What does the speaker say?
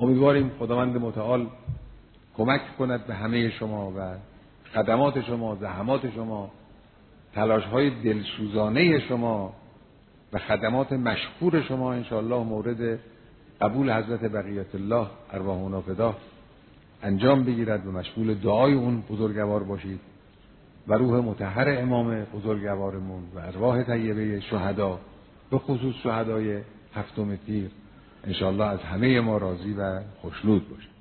امیدواریم خداوند متعال کمک کند به همه شما و خدمات شما، زحمات شما، تلاش‌های دلسوزانه شما و خدمات مشکور شما انشاءالله مورد قبول حضرت بقیت الله ارواحنا فدا انجام بگیرد و مشغول دعای اون بزرگوار باشید و روح مطهر امام بزرگوارمون و ارواح طیبه شهدا به خصوص شهدای هفتم تیر انشاءالله از همه ما راضی و خوشنود باشید.